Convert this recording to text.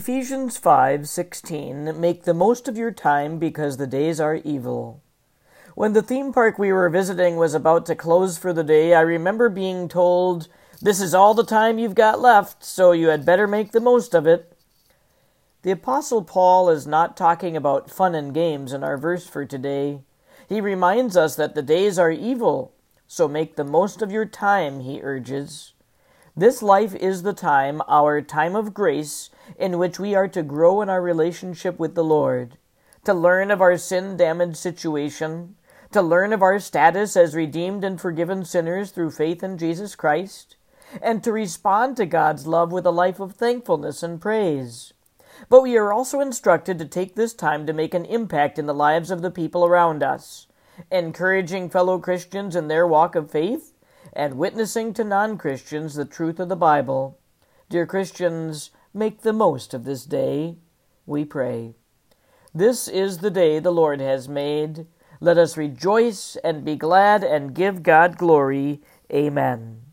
Ephesians 5:16, make the most of your time because the days are evil. When the theme park we were visiting was about to close for the day, I remember being told, "This is all the time you've got left, so you had better make the most of it." The Apostle Paul is not talking about fun and games in our verse for today. He reminds us that the days are evil, so make the most of your time, he urges. This life is the time, our time of grace, in which we are to grow in our relationship with the Lord, to learn of our sin-damaged situation, to learn of our status as redeemed and forgiven sinners through faith in Jesus Christ, and to respond to God's love with a life of thankfulness and praise. But we are also instructed to take this time to make an impact in the lives of the people around us, encouraging fellow Christians in their walk of faith, and witnessing to non-Christians the truth of the Bible. Dear Christians, make the most of this day, we pray. This is the day the Lord has made. Let us rejoice and be glad and give God glory. Amen.